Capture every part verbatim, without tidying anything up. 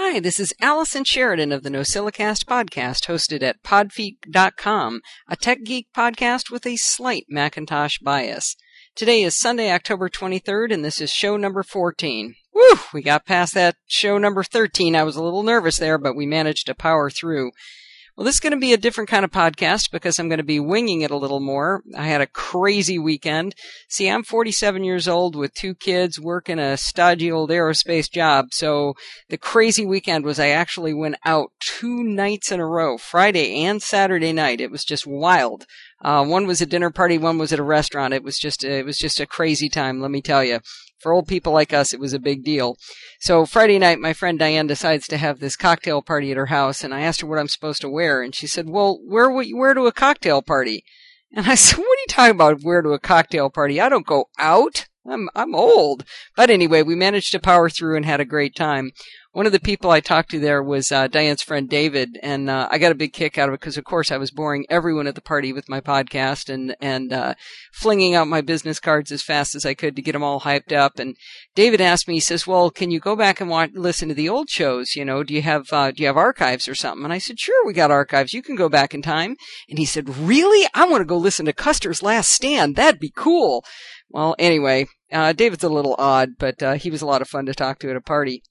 Hi, this is Allison Sheridan of the NosillaCast podcast, hosted at podfeet dot com, a tech geek podcast with a slight Macintosh bias. Today is Sunday, October twenty-third, and this is show number fourteen. Woo! We got past that show number thirteen. I was a little nervous there, but we managed to power through. Well, this is going to be a different kind of podcast because I'm going to be winging it a little more. I had a crazy weekend. See, I'm forty-seven years old with two kids, working a stodgy old aerospace job. So the crazy weekend was I actually went out two nights in a row, Friday and Saturday night. It was just wild. Uh, one was a dinner party, one was at a restaurant. It was just, it was just a crazy time, let me tell you. For old people like us, it was a big deal. So Friday night, my friend Diane decides to have this cocktail party at her house, and I asked her what I'm supposed to wear, and she said, well, where would you wear to a cocktail party? And I said, what are you talking about, wear to a cocktail party? I don't go out. I'm, I'm old. But anyway, we managed to power through and had a great time. One of the people I talked to there was uh, Diane's friend David, and uh, I got a big kick out of it because, of course, I was boring everyone at the party with my podcast and and uh, flinging out my business cards as fast as I could to get them all hyped up. And David asked me, he says, "Well, can you go back and watch, listen to the old shows? You know, do you have uh, do you have archives or something?" And I said, "Sure, we got archives. You can go back in time." And he said, "Really? I want to go listen to Custer's Last Stand. That'd be cool." Well, anyway, uh, David's a little odd, but uh, he was a lot of fun to talk to at a party.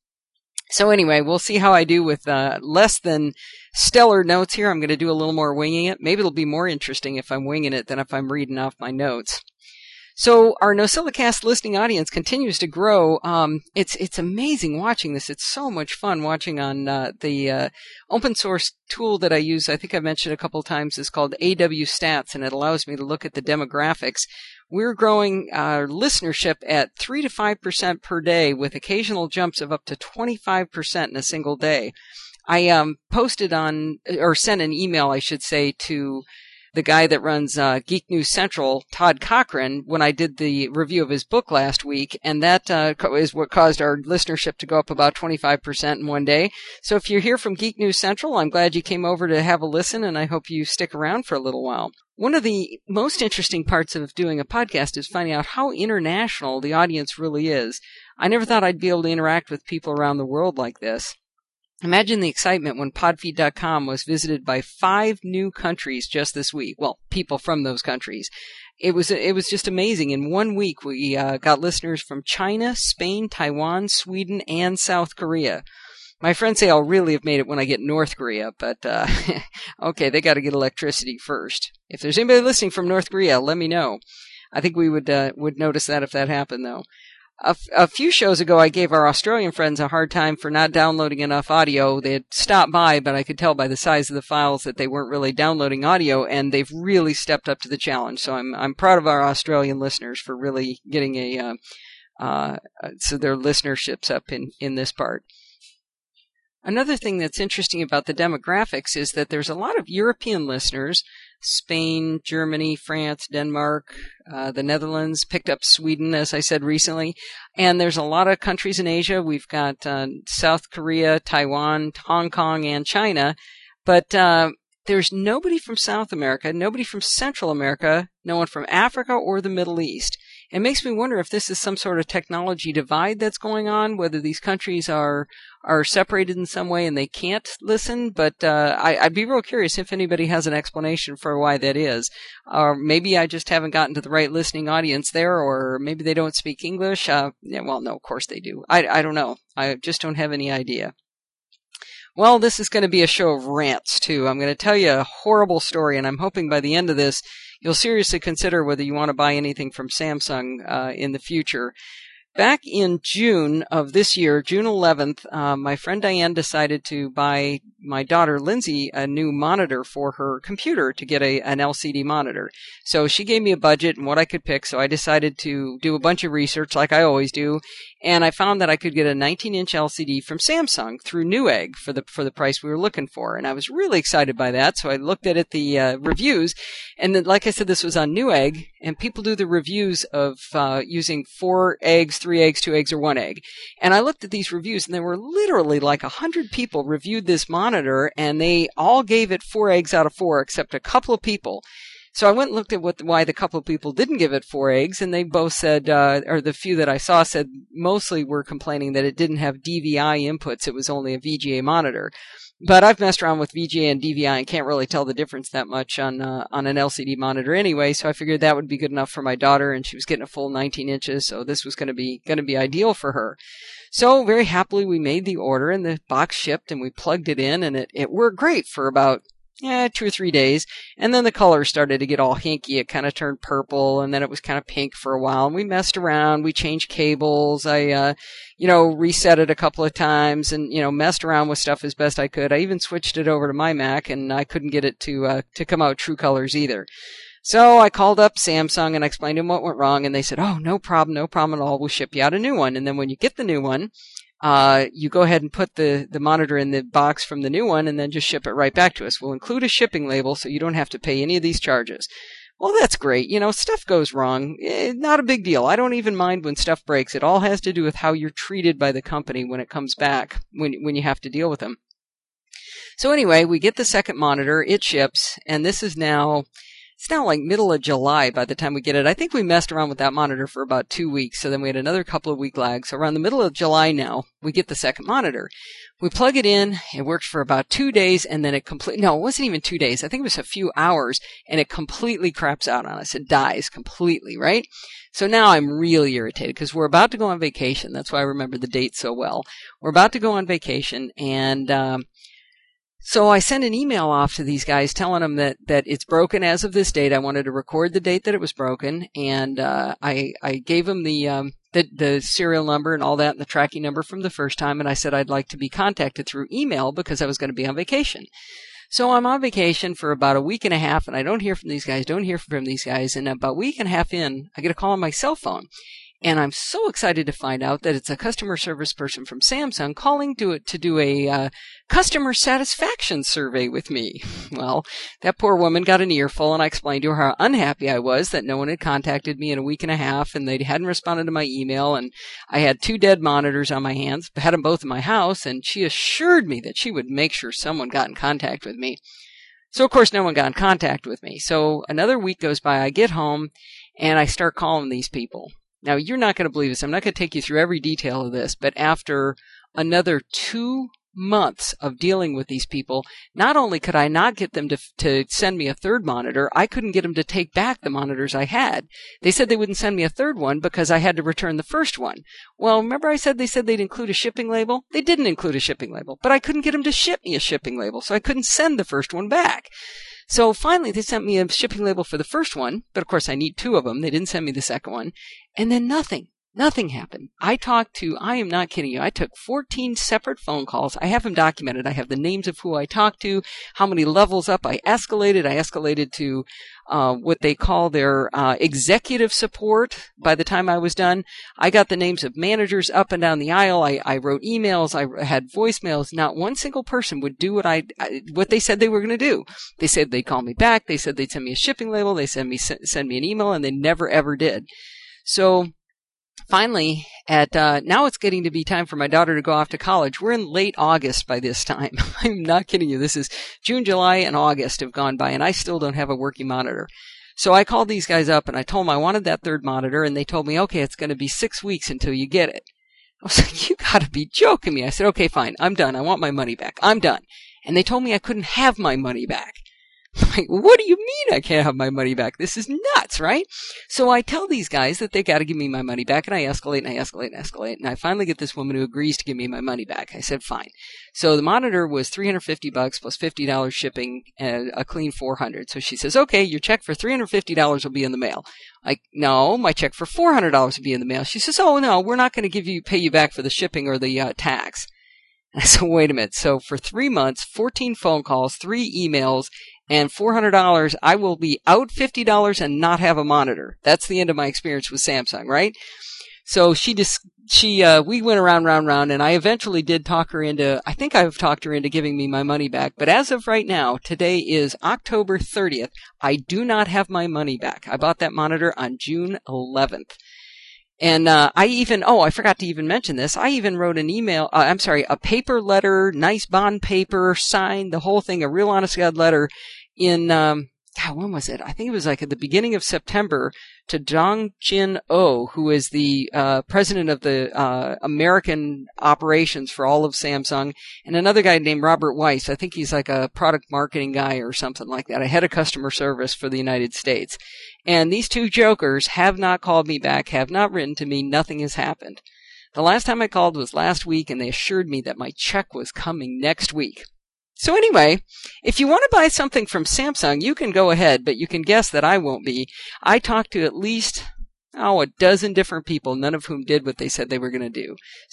So anyway, we'll see how I do with uh, less than stellar notes here. I'm going to do a little more winging it. Maybe it'll be more interesting if I'm winging it than if I'm reading off my notes. So our NosillaCast listening audience continues to grow. Um, it's it's amazing watching this. It's so much fun watching on uh, the uh, open source tool that I use. I think I mentioned a couple of times. Is called A W Stats, and it allows me to look at the demographics. We're growing our listenership at three to five percent per day, with occasional jumps of up to twenty-five percent in a single day. I um, posted on, or sent an email, I should say, to the guy that runs uh, Geek News Central, Todd Cochran, when I did the review of his book last week, and that uh, is what caused our listenership to go up about twenty-five percent in one day. So if you're here from Geek News Central, I'm glad you came over to have a listen, and I hope you stick around for a little while. One of the most interesting parts of doing a podcast is finding out how international the audience really is. I never thought I'd be able to interact with people around the world like this. Imagine the excitement when podfeet dot com was visited by five new countries just this week. Well, people from those countries. It was it was just amazing. In one week, we uh, got listeners from China, Spain, Taiwan, Sweden, and South Korea. My friends say I'll really have made it when I get North Korea, but uh, okay, they got to get electricity first. If there's anybody listening from North Korea, let me know. I think we would uh, would notice that if that happened, though. A, f- a few shows ago, I gave our Australian friends a hard time for not downloading enough audio. They had stopped by, but I could tell by the size of the files that they weren't really downloading audio, and they've really stepped up to the challenge. So I'm I'm proud of our Australian listeners for really getting a uh, uh, so their listenership's up in in this part. Another thing that's interesting about the demographics is that there's a lot of European listeners. Spain, Germany, France, Denmark, uh, the Netherlands, picked up Sweden, as I said recently. And there's a lot of countries in Asia. We've got uh, South Korea, Taiwan, Hong Kong, and China. But uh, there's nobody from South America, nobody from Central America, no one from Africa or the Middle East. It makes me wonder if this is some sort of technology divide that's going on, whether these countries are are separated in some way and they can't listen. But uh, I, I'd be real curious if anybody has an explanation for why that is. Or maybe I just haven't gotten to the right listening audience there, or maybe they don't speak English. Uh, yeah, well, no, of course they do. I, I don't know. I just don't have any idea. Well, this is going to be a show of rants, too. I'm going to tell you a horrible story, and I'm hoping by the end of this, you'll seriously consider whether you want to buy anything from Samsung uh, in the future. Back in June of this year, June eleventh, uh, my friend Diane decided to buy my daughter Lindsay a new monitor for her computer to get a an L C D monitor. So she gave me a budget and what I could pick, so I decided to do a bunch of research like I always do, and I found that I could get a nineteen inch L C D from Samsung through Newegg for the for the price we were looking for, and I was really excited by that, so I looked at it, the uh, reviews, and then, like I said, this was on Newegg, and people do the reviews of uh, using four eggs, three eggs, two eggs, or one egg. And I looked at these reviews, and there were literally like a hundred people reviewed this monitor, and they all gave it four eggs out of four, except a couple of people. So I went and looked at what, why the couple of people didn't give it four eggs, and they both said, uh, or the few that I saw said mostly were complaining that it didn't have D V I inputs. It was only a V G A monitor. But I've messed around with V G A and D V I and can't really tell the difference that much on uh, on an L C D monitor anyway. So I figured that would be good enough for my daughter, and she was getting a full nineteen inches, so this was going to be going to be ideal for her. So very happily we made the order, and the box shipped, and we plugged it in, and it it worked great for about yeah, two or three days. And then the color started to get all hinky. It kind of turned purple, and then it was kind of pink for a while. And we messed around. We changed cables. I, uh, you know, reset it a couple of times and, you know, messed around with stuff as best I could. I even switched it over to my Mac, and I couldn't get it to, uh, to come out true colors either. So I called up Samsung and I explained to them what went wrong, and they said, oh, no problem, no problem at all. We'll ship you out a new one. And then when you get the new one, Uh, you go ahead and put the, the monitor in the box from the new one and then just ship it right back to us. We'll include a shipping label so you don't have to pay any of these charges. Well, that's great. You know, stuff goes wrong. Eh, not a big deal. I don't even mind when stuff breaks. It all has to do with how you're treated by the company when it comes back, when, when you have to deal with them. So anyway, we get the second monitor, it ships, and this is now, it's now like middle of July by the time we get it. I think we messed around with that monitor for about two weeks, so then we had another couple of week lag. So around the middle of July now, we get the second monitor. We plug it in, it works for about two days, and then it completely, no, it wasn't even two days. I think it was a few hours, and it completely craps out on us. It dies completely, right? So now I'm really irritated because we're about to go on vacation. That's why I remember the date so well. We're about to go on vacation, and um so I sent an email off to these guys telling them that, that it's broken as of this date. I wanted to record the date that it was broken, and uh, I I gave them the, um, the the serial number and all that and the tracking number from the first time, and I said I'd like to be contacted through email because I was going to be on vacation. So I'm on vacation for about a week and a half, and I don't hear from these guys, don't hear from these guys, and about a week and a half in, I get a call on my cell phone. And I'm so excited to find out that it's a customer service person from Samsung calling to it to do a uh, customer satisfaction survey with me. Well, that poor woman got an earful, and I explained to her how unhappy I was that no one had contacted me in a week and a half, and they hadn't responded to my email, and I had two dead monitors on my hands, had them both in my house, and she assured me that she would make sure someone got in contact with me. So, of course, no one got in contact with me. So another week goes by, I get home, and I start calling these people. Now, you're not going to believe this. I'm not going to take you through every detail of this, but after another two months of dealing with these people, not only could I not get them to to send me a third monitor, I couldn't get them to take back the monitors I had. They said they wouldn't send me a third one because I had to return the first one. Well, remember I said they said they'd include a shipping label? They didn't include a shipping label, but I couldn't get them to ship me a shipping label, so I couldn't send the first one back. So finally, they sent me a shipping label for the first one, but of course I need two of them. They didn't send me the second one. And then nothing. Nothing happened. I talked to, I am not kidding you, I took fourteen separate phone calls. I have them documented. I have the names of who I talked to, how many levels up I escalated. I escalated to uh, what they call their uh, executive support. By the time I was done, I got the names of managers up and down the aisle. I, I wrote emails. I had voicemails. Not one single person would do what I, what they said they were going to do. They said they'd call me back. They said they'd send me a shipping label. They send me send me an email, and they never ever did. So finally, at uh, now it's getting to be time for my daughter to go off to college. We're in late August by this time. I'm not kidding you. This is June, July, and August have gone by, and I still don't have a working monitor. So I called these guys up, and I told them I wanted that third monitor, and they told me, okay, it's going to be six weeks until you get it. I was like, you got to be joking me. I said, okay, fine. I'm done. I want my money back. I'm done. And they told me I couldn't have my money back. I'm like, what do you mean I can't have my money back? This is nuts, right? So I tell these guys that they got to give me my money back, and I escalate and I escalate and escalate, and I finally get this woman who agrees to give me my money back. I said, fine. So the monitor was three hundred fifty bucks plus fifty dollars shipping, and a clean four hundred. So she says, okay, your check for three hundred fifty dollars will be in the mail. Like, no, my check for four hundred dollars will be in the mail. She says, oh, no, we're not going to give you, pay you back for the shipping or the uh, tax. And I said, wait a minute. So for three months, fourteen phone calls, three emails, and four hundred dollars, I will be out fifty dollars and not have a monitor. That's the end of my experience with Samsung, right? So she just, she, uh, we went around, round, round, and I eventually did talk her into, I think I've talked her into giving me my money back. But as of right now, today is October thirtieth. I do not have my money back. I bought that monitor on June eleventh. And, uh, I even, oh, I forgot to even mention this. I even wrote an email, uh, I'm sorry, a paper letter, nice bond paper, signed, the whole thing, a real honest to God letter in, um, God, when was it? I think it was like at the beginning of September to Dong Jin Oh, who is the uh, president of the uh, American operations for all of Samsung, and another guy named Robert Weiss. I think he's like a product marketing guy or something like that, a head of customer service for the United States. And these two jokers have not called me back, have not written to me. Nothing has happened. The last time I called was last week, and they assured me that my check was coming next week. So anyway, if you want to buy something from Samsung, you can go ahead, but you can guess that I won't be. I talked to at least, oh, a dozen different people, none of whom did what they said they were going to do.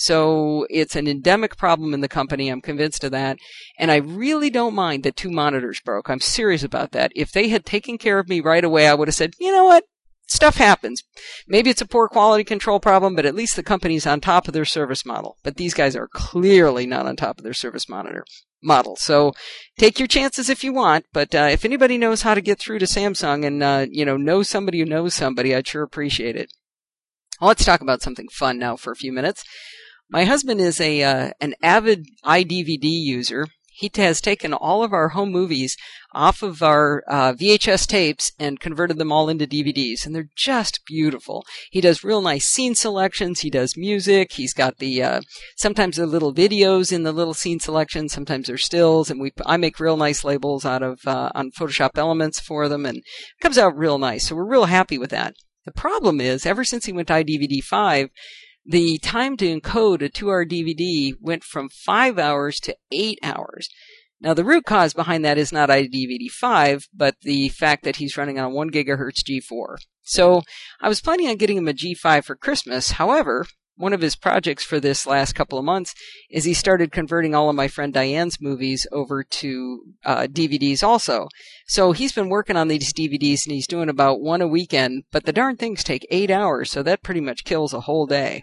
So it's an endemic problem in the company. I'm convinced of that. And I really don't mind that two monitors broke. I'm serious about that. If they had taken care of me right away, I would have said, you know what? Stuff happens. Maybe it's a poor quality control problem, but at least the company's on top of their service model. But these guys are clearly not on top of their service monitor model. So take your chances if you want. But uh, if anybody knows how to get through to Samsung and uh, you know knows somebody who knows somebody, I'd sure appreciate it. Well, let's talk about something fun now for a few minutes. My husband is a uh, an avid iDVD user. He has taken all of our home movies off of our uh, V H S tapes and converted them all into D V Ds, and they're just beautiful. He does real nice scene selections. He does music. He's got the uh, sometimes they're little videos in the little scene selections. Sometimes they're stills, and we I make real nice labels out of uh, on Photoshop Elements for them, and it comes out real nice. So we're real happy with that. The problem is, ever since he went to iDVD five, the time to encode a two hour D V D went from five hours to eight hours. Now, the root cause behind that is not iDVD five, but the fact that he's running on a one gigahertz G four. So I was planning on getting him a G five for Christmas. However, one of his projects for this last couple of months is he started converting all of my friend Diane's movies over to uh, D V Ds also. So he's been working on these D V Ds, and he's doing about one a weekend, but the darn things take eight hours, so that pretty much kills a whole day.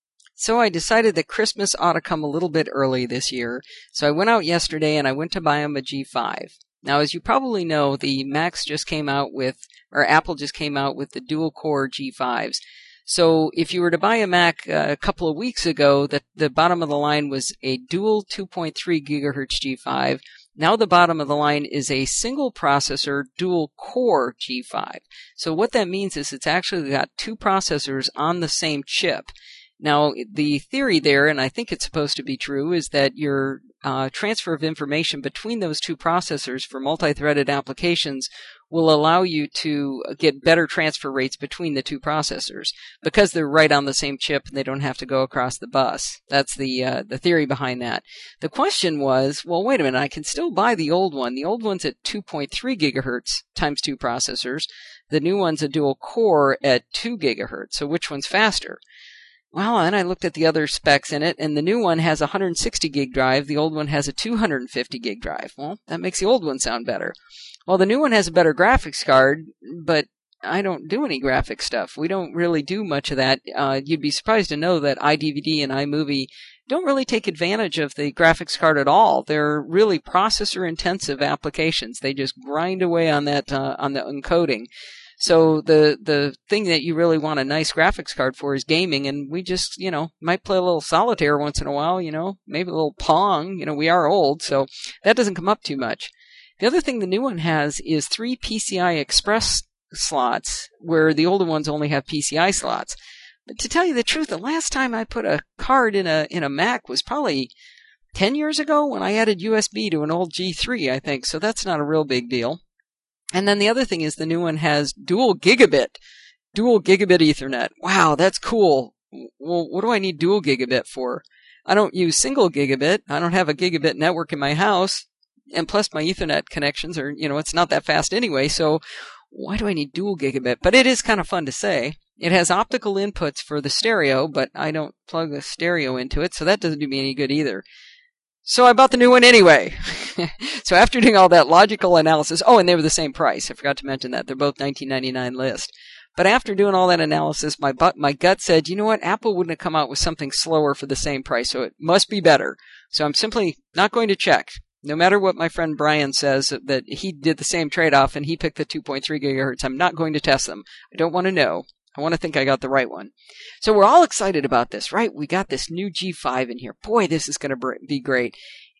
So I decided that Christmas ought to come a little bit early this year. So I went out yesterday and I went to buy him a G five. Now, as you probably know, the Macs just came out with, or Apple just came out with the dual core G fives. So if you were to buy a Mac uh, a couple of weeks ago, the, the bottom of the line was a dual two point three gigahertz G five. Now the bottom of the line is a single processor dual core G five. So what that means is it's actually got two processors on the same chip. Now, the theory there, and I think it's supposed to be true, is that your uh, transfer of information between those two processors for multi-threaded applications will allow you to get better transfer rates between the two processors because they're right on the same chip and they don't have to go across the bus. That's the uh, the theory behind that. The question was, well, wait a minute, I can still buy the old one. The old one's at two point three gigahertz times two processors. The new one's a dual core at two gigahertz. So which one's faster? Well, and I looked at the other specs in it, and the new one has a one hundred sixty gig drive. The old one has a two hundred fifty gig drive. Well, that makes the old one sound better. Well, the new one has a better graphics card, but I don't do any graphic stuff. We don't really do much of that. Uh, you'd be surprised to know that iDVD and iMovie don't really take advantage of the graphics card at all. They're really processor-intensive applications. They just grind away on that uh, on the encoding. So the the thing that you really want a nice graphics card for is gaming, and we just, you know, might play a little solitaire once in a while, you know, maybe a little Pong. You know, we are old, so that doesn't come up too much. The other thing the new one has is three P C I Express slots, where the older ones only have P C I slots. But to tell you the truth, the last time I put a card in a in a Mac was probably ten years ago when I added U S B to an old G three, I think, so that's not a real big deal. And then the other thing is the new one has dual gigabit, dual gigabit Ethernet. Wow, that's cool. Well, what do I need dual gigabit for? I don't use single gigabit. I don't have a gigabit network in my house. And plus my Ethernet connections are, you know, it's not that fast anyway. So why do I need dual gigabit? But it is kind of fun to say. It has optical inputs for the stereo, but I don't plug the stereo into it. So that doesn't do me any good either. So I bought the new one anyway. So after doing all that logical analysis, oh, and they were the same price. I forgot to mention that. They're both nineteen ninety-nine list. But after doing all that analysis, my butt, my gut said, you know what? Apple wouldn't have come out with something slower for the same price, so it must be better. So I'm simply not going to check. No matter what my friend Brian says, that he did the same trade-off and he picked the two point three gigahertz, I'm not going to test them. I don't want to know. I want to think I got the right one. So we're all excited about this, right? We got this new G five in here. Boy, this is going to be great.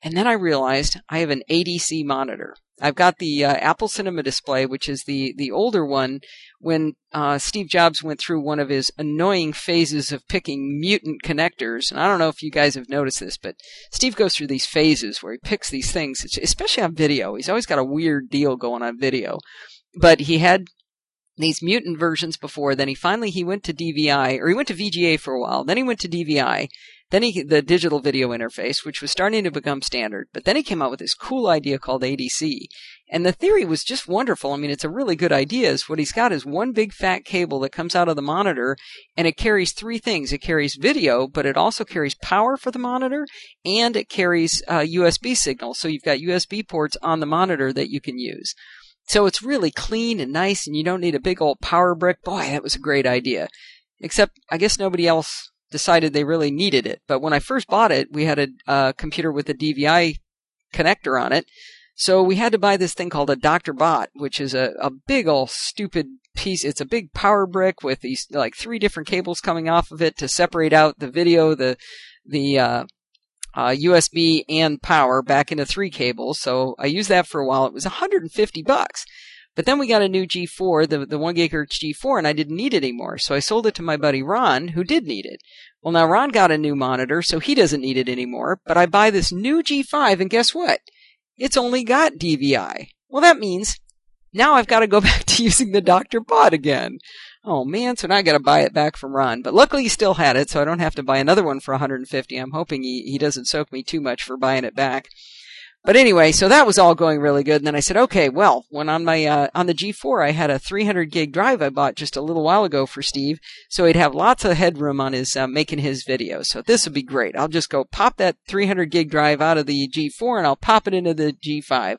And then I realized I have an A D C monitor. I've got the uh, Apple Cinema Display, which is the, the older one when uh, Steve Jobs went through one of his annoying phases of picking mutant connectors. And I don't know if you guys have noticed this, but Steve goes through these phases where he picks these things, especially on video. He's always got a weird deal going on video. But he had these mutant versions before. Then he finally he went to D V I, or he went to V G A for a while. Then he went to D V I. Then he, the digital video interface, which was starting to become standard. But then he came out with this cool idea called A D C. And the theory was just wonderful. I mean, it's a really good idea. Is what he's got is one big fat cable that comes out of the monitor, and it carries three things. It carries video, but it also carries power for the monitor, and it carries uh, U S B signals. So you've got U S B ports on the monitor that you can use. So it's really clean and nice, and you don't need a big old power brick. Boy, that was a great idea. Except, I guess nobody else decided they really needed it. But when I first bought it, we had a uh, computer with a D V I connector on it. So we had to buy this thing called a Doctor Bot, which is a, a big old stupid piece. It's a big power brick with these like three different cables coming off of it to separate out the video, the the uh, uh, U S B and power back into three cables. So I used that for a while. It was one hundred fifty bucks. But then we got a new G four, the, the one gigahertz G four, and I didn't need it anymore. So I sold it to my buddy Ron, who did need it. Well, now Ron got a new monitor, so he doesn't need it anymore. But I buy this new G five, and guess what? It's only got D V I. Well, that means now I've got to go back to using the Doctor Bot again. Oh, man, so now I got to buy it back from Ron. But luckily he still had it, so I don't have to buy another one for one hundred fifty. I'm hoping he, he doesn't soak me too much for buying it back. But anyway, so that was all going really good. And then I said, okay, well, when on my, uh, on the G four, I had a three hundred gig drive I bought just a little while ago for Steve. So he'd have lots of headroom on his, uh, making his videos. So this would be great. I'll just go pop that three hundred gig drive out of the G four and I'll pop it into the G five.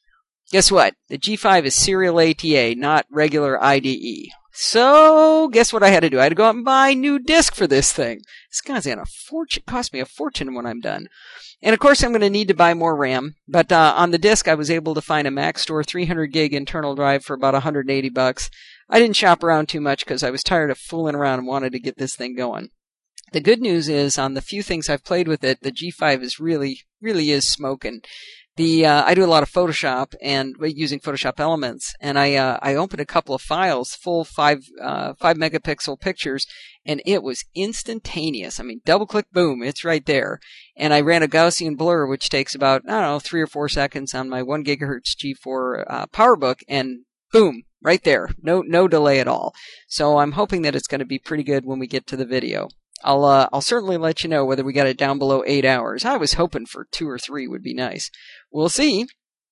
Guess what? The G five is serial A T A, not regular I D E. So, guess what I had to do? I had to go out and buy a new disc for this thing. This guy's got a fortune, cost me a fortune when I'm done. And of course, I'm going to need to buy more RAM. But uh, on the disc, I was able to find a Maxtor three hundred gig internal drive for about one hundred eighty bucks. I didn't shop around too much because I was tired of fooling around and wanted to get this thing going. The good news is, on the few things I've played with it, the G five is really, really is smoking. The uh, I do a lot of Photoshop and using Photoshop Elements, and I uh, I opened a couple of files, full five uh, five megapixel pictures, and it was instantaneous. I mean, double click, boom, it's right there. And I ran a Gaussian blur, which takes about I don't know three or four seconds on my one gigahertz G four uh, PowerBook, and boom, right there, no no delay at all. So I'm hoping that it's going to be pretty good when we get to the video. I'll uh, I'll certainly let you know whether we got it down below eight hours. I was hoping for two or three would be nice. We'll see.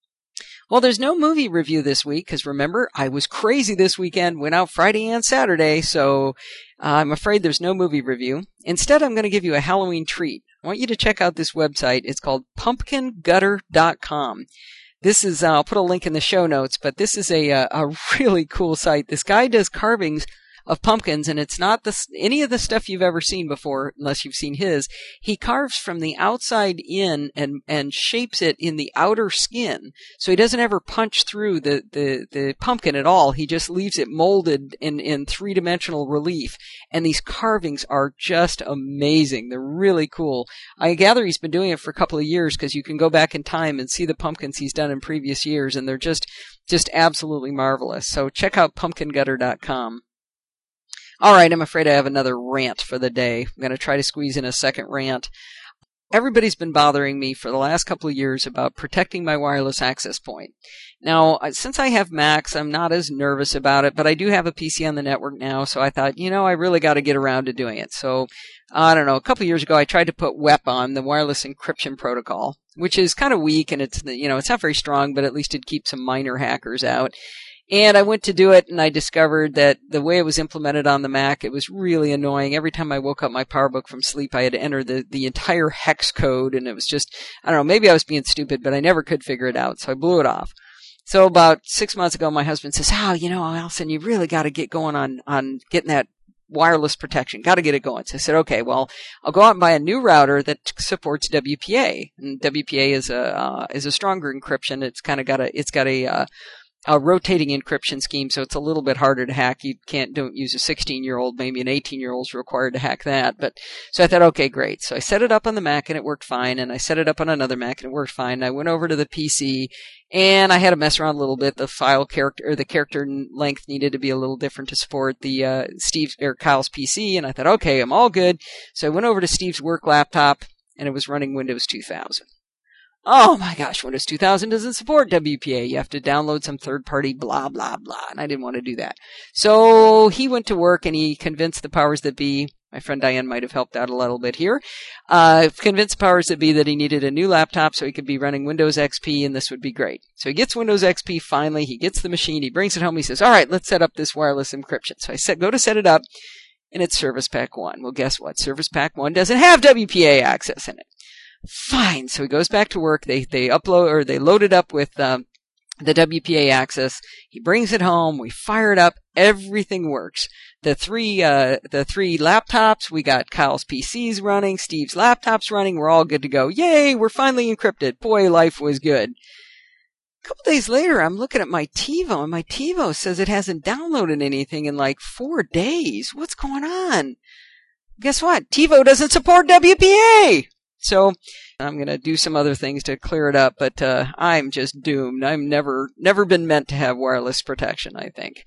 Well, there's no movie review this week because remember, I was crazy this weekend, went out Friday and Saturday, so uh, I'm afraid there's no movie review. Instead, I'm going to give you a Halloween treat. I want you to check out this website. It's called pumpkin gutter dot com. This is, uh, I'll put a link in the show notes, but this is a, a, a really cool site. This guy does carvings of pumpkins, and it's not the, any of the stuff you've ever seen before, unless you've seen his. He carves from the outside in and, and shapes it in the outer skin. So he doesn't ever punch through the, the, the pumpkin at all. He just leaves it molded in, in three-dimensional relief. And these carvings are just amazing. They're really cool. I gather he's been doing it for a couple of years because you can go back in time and see the pumpkins he's done in previous years, and they're just, just absolutely marvelous. So check out pumpkin gutter dot com. All right, I'm afraid I have another rant for the day. I'm going to try to squeeze in a second rant. Everybody's been bothering me for the last couple of years about protecting my wireless access point. Now, since I have Macs, I'm not as nervous about it, but I do have a P C on the network now, so I thought, you know, I really got to get around to doing it. So, I don't know, a couple of years ago, I tried to put W E P on, the wireless encryption protocol, which is kind of weak, and it's, you know, it's not very strong, but at least it keeps some minor hackers out. And I went to do it, and I discovered that the way it was implemented on the Mac, it was really annoying. Every time I woke up my PowerBook from sleep, I had to enter the, the entire hex code, and it was just, I don't know, maybe I was being stupid, but I never could figure it out, so I blew it off. So about six months ago, my husband says, oh, you know, Alison, you really got to get going on, on getting that wireless protection. Got to get it going. So I said, okay, well, I'll go out and buy a new router that supports W P A. And W P A is a, uh, is a stronger encryption. It's kind of got a, it's got a, uh, a rotating encryption scheme, so it's a little bit harder to hack. You can't, don't use a sixteen-year-old, maybe an eighteen-year-old is required to hack that. But so I thought, okay, great. So I set it up on the Mac and it worked fine, and I set it up on another Mac and it worked fine. And I went over to the P C and I had to mess around a little bit. The file character, or the character length needed to be a little different to support the uh, Steve's or Kyle's P C, and I thought, okay, I'm all good. So I went over to Steve's work laptop and it was running Windows two thousand. Oh my gosh, Windows two thousand doesn't support W P A. You have to download some third-party blah, blah, blah. And I didn't want to do that. So he went to work and he convinced the powers that be, my friend Diane might have helped out a little bit here, uh, convinced the powers that be that he needed a new laptop so he could be running Windows X P and this would be great. So he gets Windows X P finally. He gets the machine. He brings it home. He says, all right, let's set up this wireless encryption. So I said, go to set it up and it's Service Pack one. Well, guess what? Service Pack one doesn't have W P A access in it. Fine. So he goes back to work. They they upload or they load it up with um, the W P A access. He brings it home. We fire it up. Everything works. The three uh, the three laptops. We got Kyle's P Cs running. Steve's laptops running. We're all good to go. Yay! We're finally encrypted. Boy, life was good. A couple days later, I'm looking at my TiVo, and my TiVo says it hasn't downloaded anything in like four days. What's going on? Guess what? TiVo doesn't support W P A. So I'm going to do some other things to clear it up, but uh, I'm just doomed. I've never never been meant to have wireless protection, I think.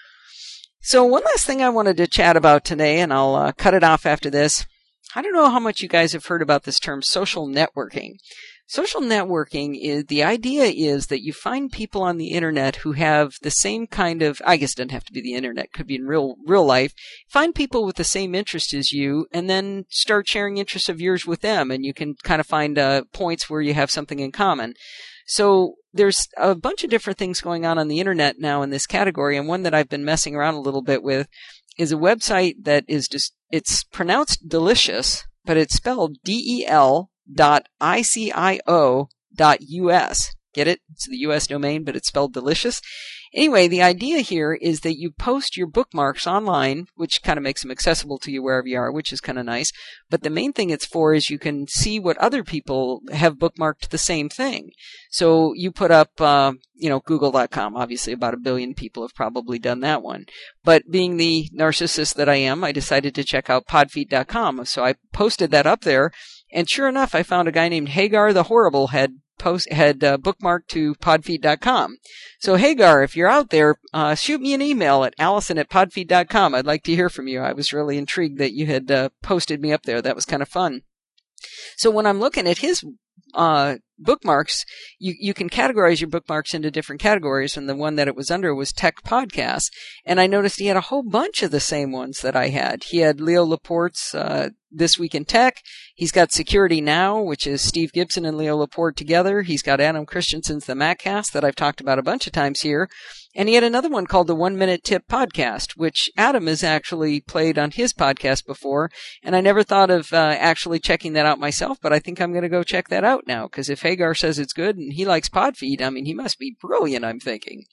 So one last thing I wanted to chat about today, and I'll uh, cut it off after this. I don't know how much you guys have heard about this term social networking. Social networking is, the idea is that you find people on the internet who have the same kind of, I guess it doesn't have to be the internet, it could be in real, real life. Find people with the same interest as you and then start sharing interests of yours with them, and you can kind of find uh, points where you have something in common. So there's a bunch of different things going on on the internet now in this category, and one that I've been messing around a little bit with is a website that is just, it's pronounced delicious, but it's spelled D E L dot I C I O dot U S. Get it? It's the U S domain, but it's spelled delicious. Anyway, the idea here is that you post your bookmarks online, which kind of makes them accessible to you wherever you are, which is kind of nice. But the main thing it's for is you can see what other people have bookmarked the same thing. So you put up, uh, you know, Google dot com. Obviously, about a billion people have probably done that one. But being the narcissist that I am, I decided to check out Podfeet dot com. So I posted that up there. And sure enough, I found a guy named Hagar the Horrible had post had uh, bookmarked to Podfeet dot com. So Hagar, if you're out there, uh, shoot me an email at Allison at Podfeet dot com. I'd like to hear from you. I was really intrigued that you had uh, posted me up there. That was kind of fun. So when I'm looking at his uh, bookmarks, you, you can categorize your bookmarks into different categories, and the one that it was under was Tech Podcasts. And I noticed he had a whole bunch of the same ones that I had. He had Leo Laporte's uh, This Week in Tech. He's got Security Now, which is Steve Gibson and Leo Laporte together. He's got Adam Christensen's The Maccast that I've talked about a bunch of times here. And he had another one called the One Minute Tip Podcast, which Adam has actually played on his podcast before. And I never thought of uh, actually checking that out myself, but I think I'm going to go check that out now, because if Hagar says it's good and he likes Podfeet, I mean, he must be brilliant, I'm thinking.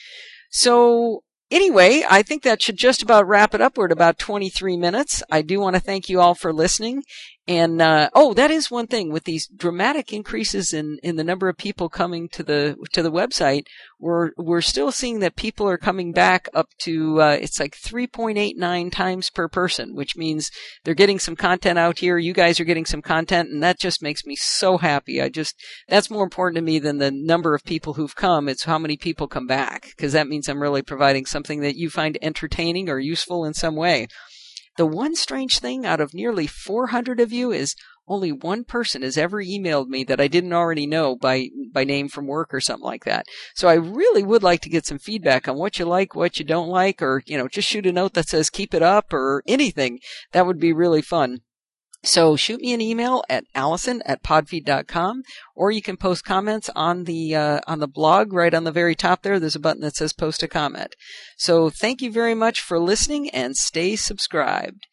So anyway, I think that should just about wrap it up. We're at about twenty-three minutes. I do want to thank you all for listening. And, uh, oh, that is one thing with these dramatic increases in, in the number of people coming to the, to the website. We're, we're still seeing that people are coming back up to, uh, it's like three point eight nine times per person, which means they're getting some content out here. You guys are getting some content, and that just makes me so happy. I just, that's more important to me than the number of people who've come. It's how many people come back, because that means I'm really providing something that you find entertaining or useful in some way. The one strange thing out of nearly four hundred of you is only one person has ever emailed me that I didn't already know by, by name from work or something like that. So I really would like to get some feedback on what you like, what you don't like, or, you know, just shoot a note that says keep it up or anything. That would be really fun. So shoot me an email at Allison at Podfeet dot com, or you can post comments on the, uh, on the blog right on the very top there. There's a button that says post a comment. So thank you very much for listening, and stay subscribed.